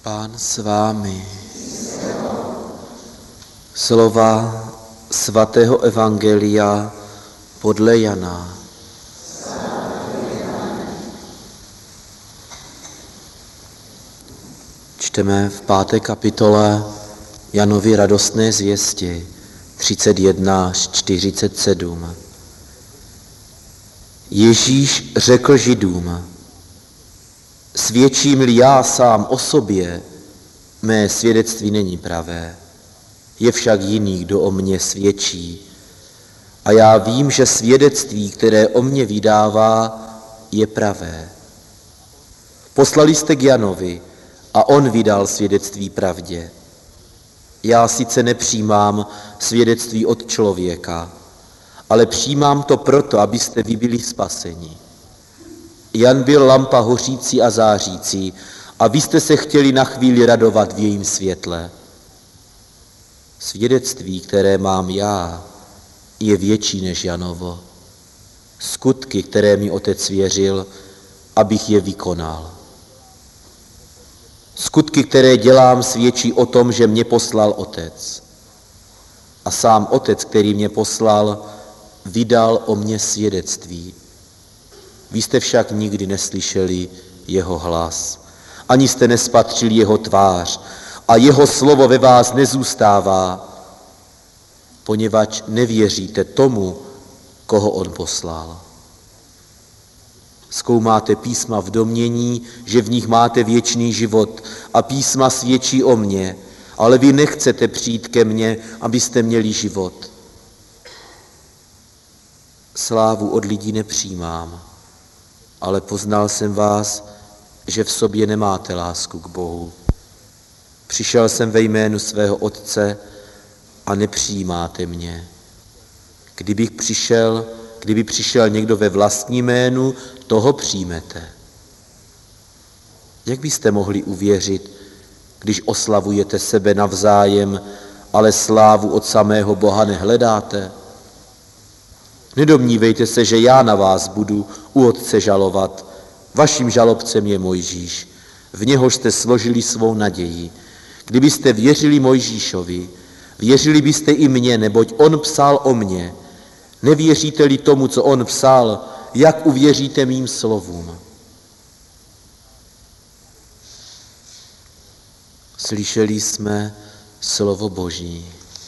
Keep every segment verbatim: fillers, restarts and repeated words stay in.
Pán s vámi. Slova svatého evangelia podle Jana. Čteme v páté kapitole Janovy radostné zvěsti třicet jedna až čtyřicet sedm. Ježíš řekl Židům: svědčím-li já sám o sobě, mé svědectví není pravé. Je však jiný, kdo o mně svědčí. A já vím, že svědectví, které o mně vydává, je pravé. Poslali jste k Janovi a on vydal svědectví pravdě. Já sice nepřijímám svědectví od člověka, ale přijímám to proto, abyste vy byli spaseni. Jan byl lampa hořící a zářící a vy jste se chtěli na chvíli radovat v jejím světle. Svědectví, které mám já, je větší než Janovo. Skutky, které mi otec svěřil, abych je vykonal. Skutky, které dělám, svědčí o tom, že mě poslal otec. A sám otec, který mě poslal, vydal o mně svědectví. Vy jste však nikdy neslyšeli jeho hlas, ani jste nespatřili jeho tvář a jeho slovo ve vás nezůstává, poněvadž nevěříte tomu, koho on poslal. Zkoumáte písma v domnění, že v nich máte věčný život a písma svědčí o mně, ale vy nechcete přijít ke mně, abyste měli život. Slávu od lidí nepřijímám, ale poznal jsem vás, že v sobě nemáte lásku k Bohu. Přišel jsem ve jménu svého Otce a nepřijímáte mě. Kdybych přišel, kdyby přišel někdo ve vlastním jménu, toho přijmete. Jak byste mohli uvěřit, když oslavujete sebe navzájem, ale slávu od samého Boha nehledáte? Nedomnívejte se, že já na vás budu u Otce žalovat. Vaším žalobcem je Mojžíš, v něhož jste složili svou naději. Kdybyste věřili Mojžíšovi, věřili byste i mně, neboť on psal o mně. Nevěříte-li tomu, co on psal, jak uvěříte mým slovům? Slyšeli jsme slovo Boží.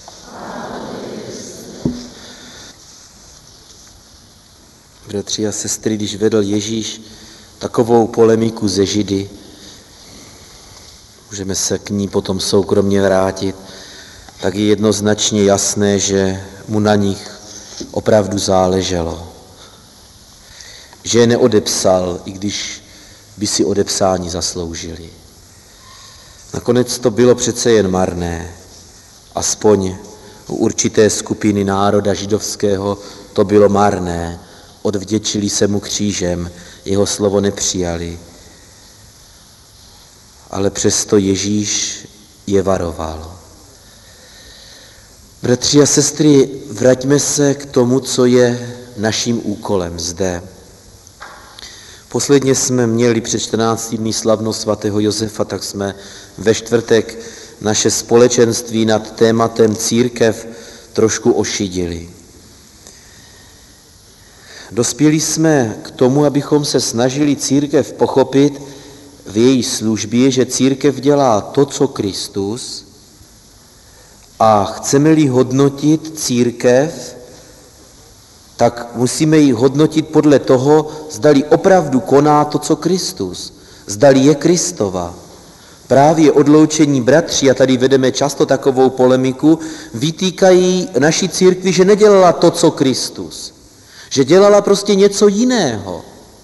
Bratři a sestry, když vedl Ježíš takovou polemiku ze Židy, můžeme se k ní potom soukromně vrátit, tak je jednoznačně jasné, že mu na nich opravdu záleželo. Že je neodepsal, i když by si odepsání zasloužili. Nakonec to bylo přece jen marné. Aspoň u určité skupiny národa židovského to bylo marné. Odvděčili se mu křížem, jeho slovo nepřijali. Ale přesto Ježíš je varoval. Bratři a sestry, vraťme se k tomu, co je naším úkolem zde. Posledně jsme měli před čtrnácti dny slavnost svatého Josefa, tak jsme ve čtvrtek naše společenství nad tématem církev trošku ošidili. Dospěli jsme k tomu, abychom se snažili církev pochopit v její službě, že církev dělá to, co Kristus, a chceme-li hodnotit církev, tak musíme ji hodnotit podle toho, zdali opravdu koná to, co Kristus, zdali je Kristova. Právě odloučení bratří, a tady vedeme často takovou polemiku, vytýkají naší církvi, že nedělala to, co Kristus, že dělala prostě něco jiného.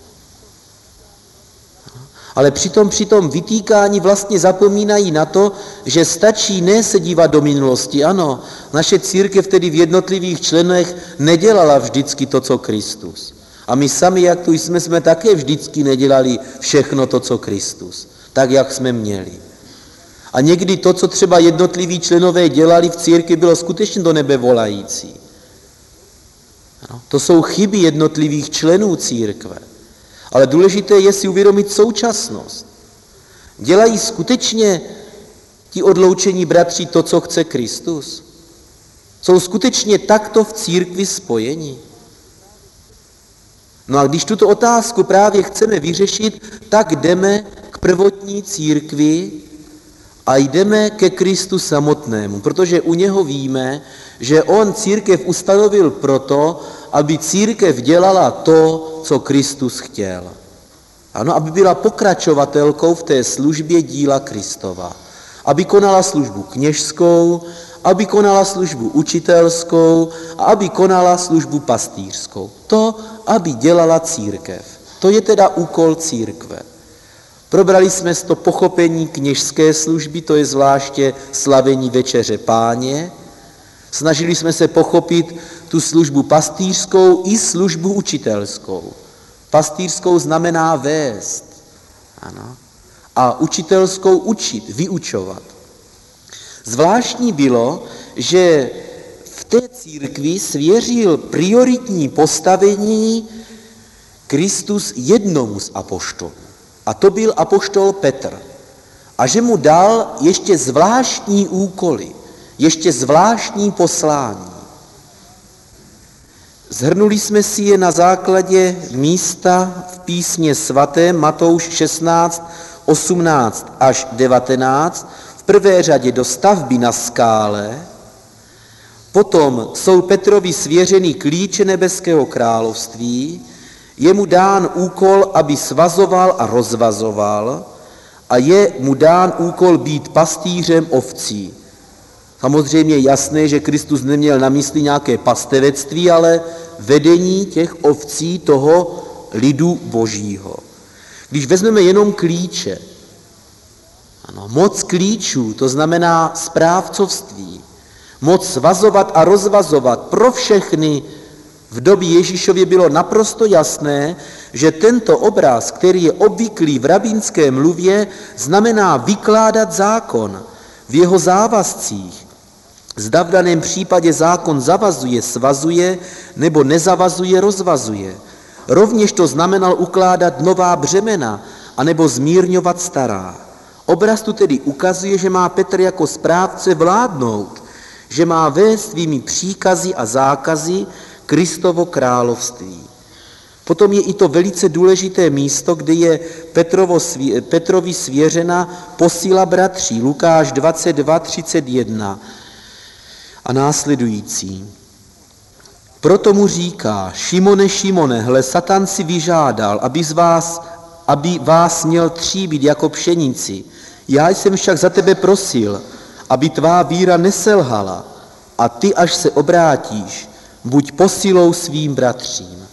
Ale přitom při tom vytýkání vlastně zapomínají na to, že stačí ne se dívat do minulosti. Ano, naše církev tedy v jednotlivých členech nedělala vždycky to, co Kristus. A my sami, jak tu jsme, jsme také vždycky nedělali všechno to, co Kristus. Tak, jak jsme měli. A někdy to, co třeba jednotliví členové dělali v církvi, bylo skutečně do nebe volající. Ano, to jsou chyby jednotlivých členů církve. Ale důležité je si uvědomit současnost. Dělají skutečně ti odloučení bratři to, co chce Kristus? Jsou skutečně takto v církvi spojeni? No a když tuto otázku právě chceme vyřešit, tak jdeme k prvotní církvi a jdeme ke Kristu samotnému, protože u něho víme, že on církev ustanovil proto, aby církev dělala to, co Kristus chtěl. Ano, aby byla pokračovatelkou v té službě díla Kristova. Aby konala službu kněžskou, aby konala službu učitelskou a aby konala službu pastýřskou. To, aby dělala církev. To je teda úkol církve. Probrali jsme to pochopení kněžské služby, to je zvláště slavení večeře Páně. Snažili jsme se pochopit tu službu pastýřskou i službu učitelskou. Pastýřskou znamená vést. Ano. A učitelskou učit, vyučovat. Zvláštní bylo, že v té církvi svěřil prioritní postavení Kristus jednomu z apoštolů. A to byl apoštol Petr. A že mu dal ještě zvláštní úkoly, ještě zvláštní poslání. Shrnuli jsme si je na základě místa v písmě svatém Matouš šestnáct, osmnáct až devatenáct, v prvé řadě do stavby na skále, potom jsou Petrovi svěřeny klíče nebeského království, je mu dán úkol, aby svazoval a rozvazoval a je mu dán úkol být pastýřem ovcí. Samozřejmě je jasné, že Kristus neměl na mysli nějaké pastevectví, ale vedení těch ovcí toho lidu božího. Když vezmeme jenom klíče, ano, moc klíčů, to znamená správcovství, moc svazovat a rozvazovat pro všechny. V době Ježíšově bylo naprosto jasné, že tento obraz, který je obvyklý v rabínské mluvě, znamená vykládat zákon v jeho závazcích. Zda v daném případě zákon zavazuje, svazuje, nebo nezavazuje, rozvazuje. Rovněž to znamenal ukládat nová břemena, anebo zmírňovat stará. Obraz tu tedy ukazuje, že má Petr jako správce vládnout, že má vést svými příkazy a zákazy Kristovo království. Potom je i to velice důležité místo, kde je Petrovo, Petrovi svěřena posila bratří, Lukáš dvacet dva, třicet jedna a následující. Proto mu říká, Šimone, Šimone, hle, Satan si vyžádal, aby, z vás, aby vás měl tříbit jako pšenici. Já jsem však za tebe prosil, aby tvá víra neselhala a ty, až se obrátíš, buď posilou svým bratřím.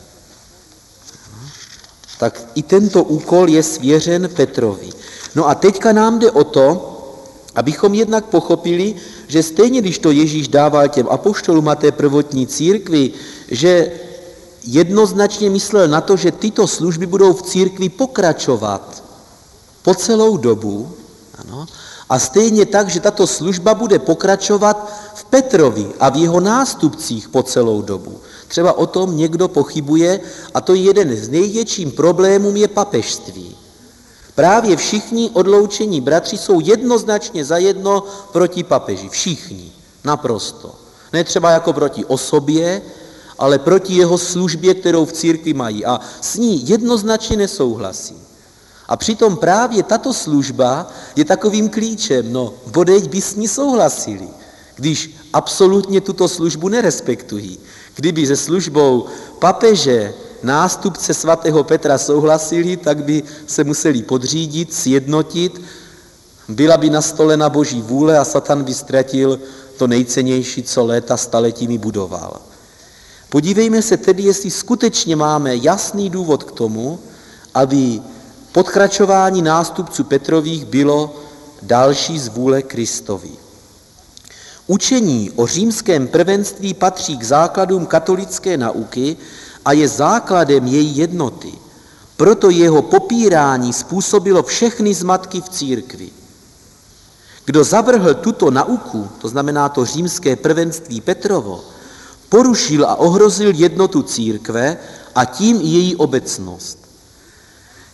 Tak i tento úkol je svěřen Petrovi. No a teďka nám jde o to, abychom jednak pochopili, že stejně, když to Ježíš dával těm apoštolům a té prvotní církvi, že jednoznačně myslel na to, že tyto služby budou v církvi pokračovat po celou dobu, ano, a stejně tak, že tato služba bude pokračovat v Petrovi a v jeho nástupcích po celou dobu. Třeba o tom někdo pochybuje a to je jeden z největším problémů je papežství. Právě všichni odloučení bratři jsou jednoznačně zajedno proti papeži. Všichni, naprosto. Ne třeba jako proti osobě, ale proti jeho službě, kterou v církvi mají. A s ní jednoznačně nesouhlasí. A přitom právě tato služba je takovým klíčem, no, bodeď by s ní souhlasili, když absolutně tuto službu nerespektují. Kdyby se službou papeže, nástupce svatého Petra souhlasili, tak by se museli podřídit, sjednotit, byla by nastolena boží vůle a Satan by ztratil to nejcennější, co léta staletími budoval. Podívejme se tedy, jestli skutečně máme jasný důvod k tomu, aby pokračování nástupců Petrových bylo další z vůle Kristovi. Učení o římském prvenství patří k základům katolické nauky a je základem její jednoty. Proto jeho popírání způsobilo všechny zmatky v církvi. Kdo zavrhl tuto nauku, to znamená to římské prvenství Petrovo, porušil a ohrozil jednotu církve a tím i její obecnost.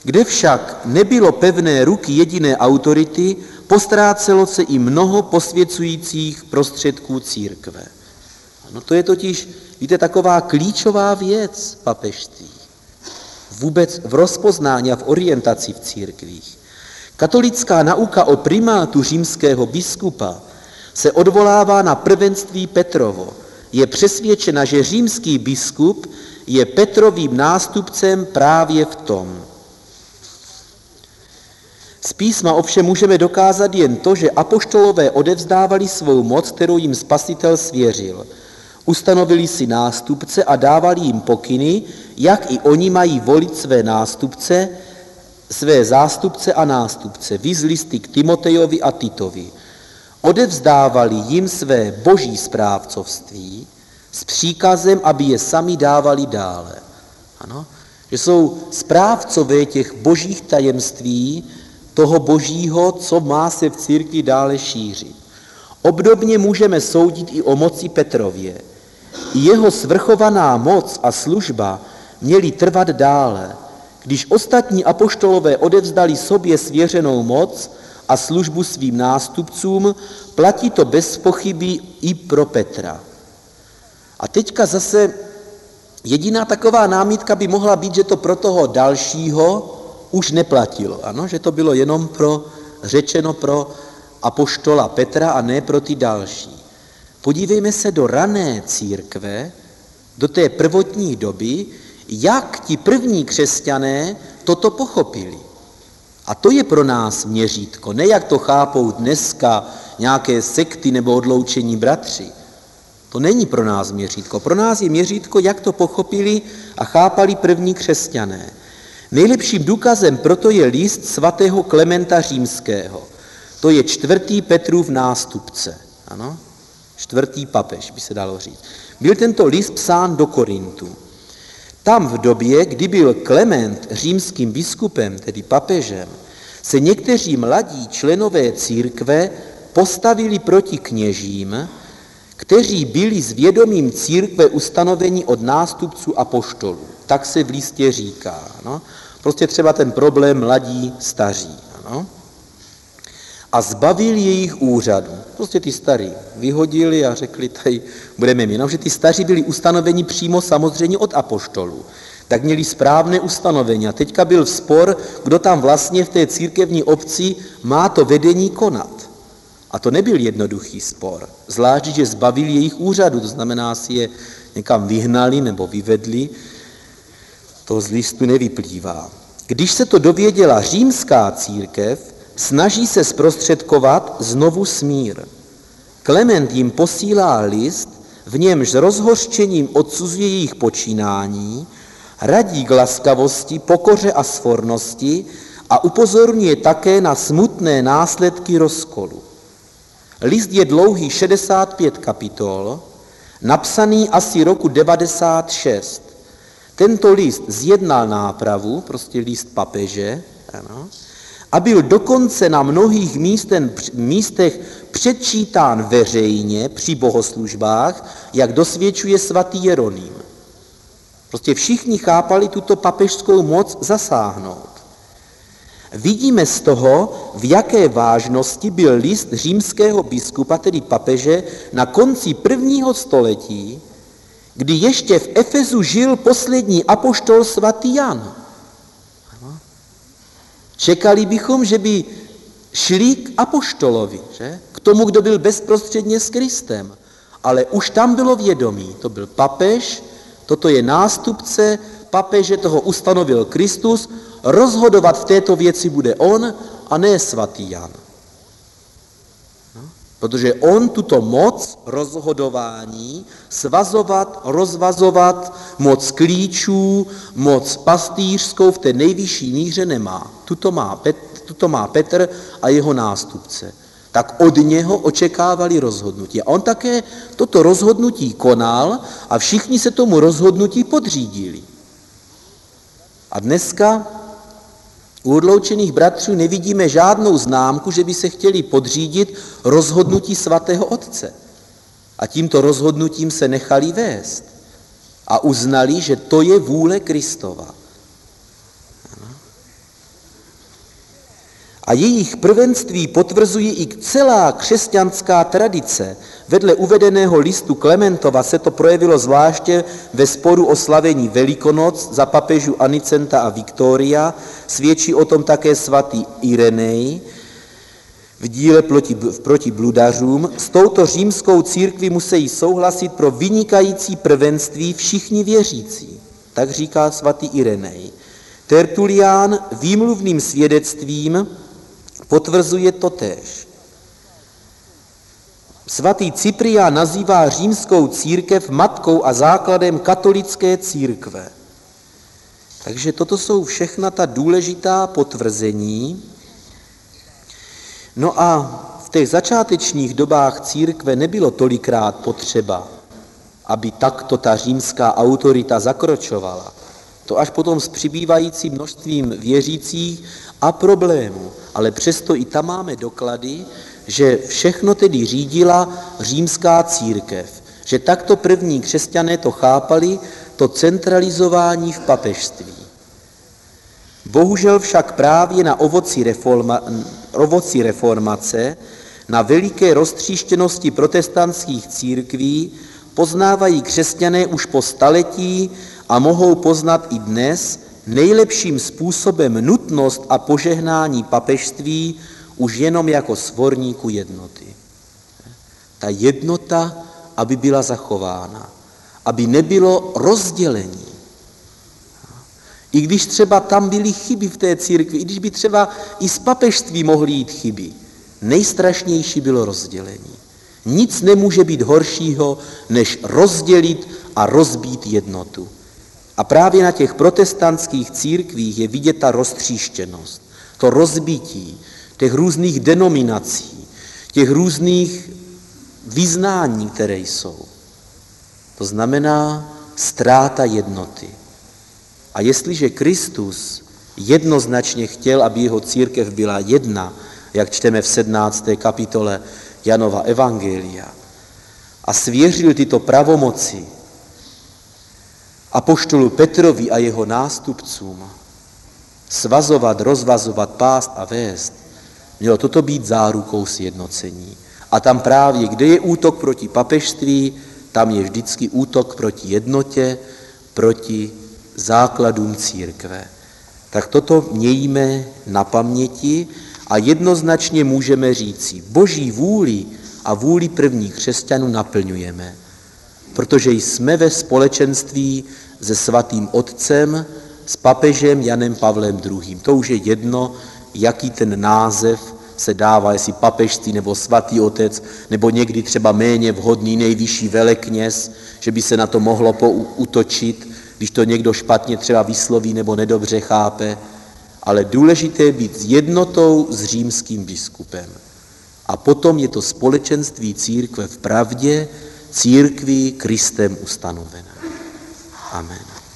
Kde však nebylo pevné ruky jediné autority, postrácelo se i mnoho posvěcujících prostředků církve. No to je totiž, víte, taková klíčová věc papežství. Vůbec v rozpoznání a v orientaci v církvích. Katolická nauka o primátu římského biskupa se odvolává na prvenství Petrovo. Je přesvědčena, že římský biskup je Petrovým nástupcem právě v tom. Z písma ovšem můžeme dokázat jen to, že apoštolové odevzdávali svou moc, kterou jim Spasitel svěřil. Ustanovili si nástupce a dávali jim pokyny, jak i oni mají volit své nástupce, své zástupce a nástupce. Viz listy k Timotejovi a Titovi. Odevzdávali jim své boží správcovství s příkazem, aby je sami dávali dále. Ano? Že jsou správcové těch božích tajemství, toho božího, co má se v církvi dále šířit. Obdobně můžeme soudit i o moci Petrově. Jeho svrchovaná moc a služba měly trvat dále. Když ostatní apoštolové odevzdali sobě svěřenou moc a službu svým nástupcům, platí to bez pochyby i pro Petra. A teďka zase jediná taková námitka by mohla být, že to pro toho dalšího už neplatilo. Ano, že to bylo jenom pro, řečeno pro apoštola Petra a ne pro ty další. Podívejme se do rané církve, do té prvotní doby, jak ti první křesťané toto pochopili. A to je pro nás měřítko, ne jak to chápou dneska nějaké sekty nebo odloučení bratři. To není pro nás měřítko. Pro nás je měřítko, jak to pochopili a chápali první křesťané. Nejlepším důkazem proto je list svatého Klementa Římského. To je čtvrtý Petrův nástupce. Ano? Čtvrtý papež, by se dalo říct. Byl tento list psán do Korintu. Tam v době, kdy byl Klement římským biskupem, tedy papežem, se někteří mladí členové církve postavili proti kněžím, kteří byli s vědomím církve ustanoveni od nástupců apoštolů. Tak se v listě říká. No? Prostě třeba ten problém mladí staří. Ano? A zbavili jejich úřadu. Prostě ty starí vyhodili a řekli, tady budeme mít. Jenomže ty staří byli ustanoveni přímo samozřejmě od apoštolů. Tak měli správné ustanovení. A teďka byl spor, kdo tam vlastně v té církevní obci má to vedení konat. A to nebyl jednoduchý spor. Zvlášť, že zbavili jejich úřadu, to znamená, si je někam vyhnali nebo vyvedli. To z listu nevyplývá. Když se to dověděla římská církev, snaží se zprostředkovat znovu smír. Klement jim posílá list, v němž s rozhořčením odsuzuje jejich počínání, radí k laskavosti, pokoře a svornosti a upozorňuje také na smutné následky rozkolu. List je dlouhý šedesát pět kapitol, napsaný asi roku devadesát šest. Tento list zjednal nápravu, prostě list papeže, ano, a byl dokonce na mnohých místen, místech předčítán veřejně při bohoslužbách, jak dosvědčuje svatý Jeroným. Prostě všichni chápali tuto papežskou moc zasáhnout. Vidíme z toho, v jaké vážnosti byl list římského biskupa, tedy papeže, na konci prvního století, kdy ještě v Efezu žil poslední apoštol svatý Jan. Čekali bychom, že by šli k apoštolovi, že? K tomu, kdo byl bezprostředně s Kristem. Ale už tam bylo vědomí, to byl papež, toto je nástupce papeže, toho ustanovil Kristus, rozhodovat v této věci bude on a ne svatý Jan. No? Protože on tuto moc rozhodování, svazovat, rozvazovat, moc klíčů, moc pastýřskou v té nejvyšší míře nemá. Tuto má, Pet, tuto má Petr a jeho nástupce. Tak od něho očekávali rozhodnutí. A on také toto rozhodnutí konal a všichni se tomu rozhodnutí podřídili. A dneska u odloučených bratřů nevidíme žádnou známku, že by se chtěli podřídit rozhodnutí svatého Otce. A tímto rozhodnutím se nechali vést. A uznali, že to je vůle Kristova. A jejich prvenství potvrzují i celá křesťanská tradice. Vedle uvedeného listu Klementova se to projevilo zvláště ve sporu o slavení Velikonoc za papežů Anicenta a Viktoria. Svědčí o tom také svatý Irenej v díle proti, proti bludařům. S touto římskou církví musí souhlasit pro vynikající prvenství všichni věřící. Tak říká svatý Irenej. Tertulián výmluvným svědectvím potvrzuje totéž. Svatý Cyprián nazývá římskou církev matkou a základem katolické církve. Takže toto jsou všechna ta důležitá potvrzení. No a v těch začátečních dobách církve nebylo tolikrát potřeba, aby takto ta římská autorita zakročovala. To až potom s přibývajícím množstvím věřících a problémů. Ale přesto i tam máme doklady, že všechno tedy řídila římská církev. Že takto první křesťané to chápali, to centralizování v papežství. Bohužel však právě na ovoci, reforma, ovoci reformace, na veliké roztříštěnosti protestantských církví poznávají křesťané už po staletí a mohou poznat i dnes nejlepším způsobem nutnost a požehnání papežství už jenom jako svorníku jednoty. Ta jednota, aby byla zachována, aby nebylo rozdělení. I když třeba tam byly chyby v té církvi, i když by třeba i z papežství mohly jít chyby, nejstrašnější bylo rozdělení. Nic nemůže být horšího, než rozdělit a rozbít jednotu. A právě na těch protestantských církvích je vidět ta roztříštěnost, to rozbití těch různých denominací, těch různých vyznání, které jsou. To znamená ztráta jednoty. A jestliže Kristus jednoznačně chtěl, aby jeho církev byla jedna, jak čteme v sedmnácté kapitole Janova evangelia, a svěřil tyto pravomoci apoštolu Petrovi a jeho nástupcům, svazovat, rozvazovat, pást a vést, mělo toto být zárukou sjednocení. A tam právě, kde je útok proti papežství, tam je vždycky útok proti jednotě, proti základům církve. Tak toto mějme na paměti a jednoznačně můžeme říci, Boží vůli a vůli prvních křesťanů naplňujeme, protože jsme ve společenství se svatým otcem, s papežem Janem Pavlem druhým. To už je jedno, jaký ten název se dává, jestli papežství nebo svatý otec, nebo někdy třeba méně vhodný nejvyšší velekněz, že by se na to mohlo poutočit, když to někdo špatně třeba vysloví nebo nedobře chápe, ale důležité je být s jednotou s římským biskupem. A potom je to společenství církve v pravdě, církví Kristem ustanovená. Amen.